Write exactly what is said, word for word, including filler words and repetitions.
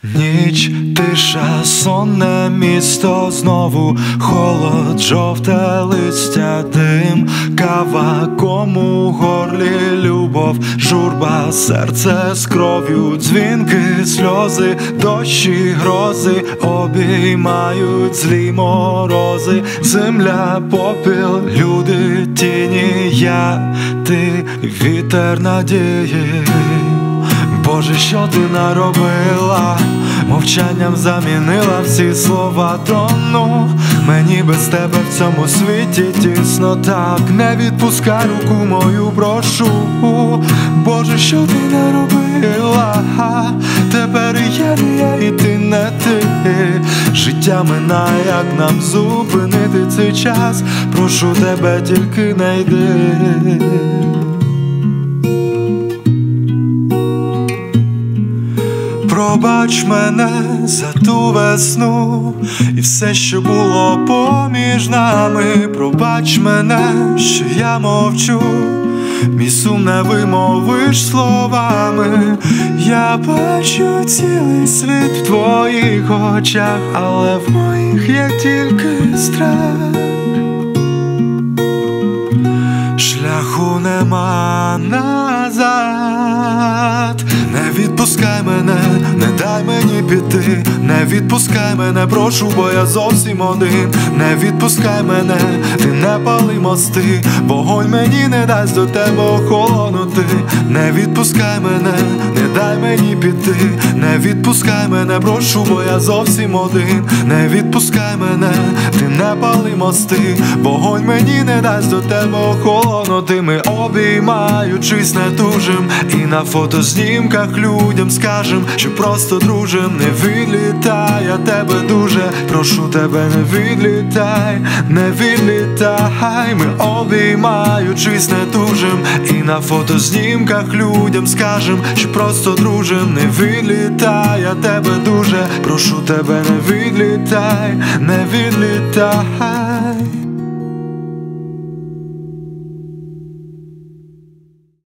Ніч, тиша, сонне місто, знову холод, жовте листя, дим, кава, кому в горлі любов, журба, серце з кров'ю, дзвінки, сльози, дощі, грози, обіймають злі морози, земля, попіл, люди, тіні, я, ти, вітер надії. Боже, що ти наробила? Мовчанням замінила всі слова тону. Мені без тебе в цьому світі тісно так. Не відпускай руку мою, прошу. Боже, що ти наробила? Тепер я не я і ти не ти. Життя минає, як нам зупинити цей час? Прошу тебе, тільки не йди. Пробач мене за ту весну і все, що було поміж нами. Пробач мене, що я мовчу, мій сум не вимовиш словами. Я бачу цілий світ в твоїх очах, але в моїх є тільки страх. Шляху нема назад. Не відпускай мене, не дай мені піти. Не відпускай мене, прошу, бо я зовсім один. Не відпускай мене, ти не пали мости. Вогонь мені не дасть до тебе охолонути. Не відпускай мене, не дай мені піти. Не відпускай мене, прошу, бо я зовсім один. Не відпускай мене, ти не пали мости. Вогонь мені не дасть до тебе охолонути. Ми обіймаючись не тужим, і на фотознімках людям скажем, що просто дружим. Не відлітай, я тебе дуже прошу тебе, не відлітай, не відлітай. Ми обіймаючись не тужим, і на фотознімках людям скажем, що просто дружим. Не відлітай, я тебе дуже прошу тебе, не відлітай, не відлітай.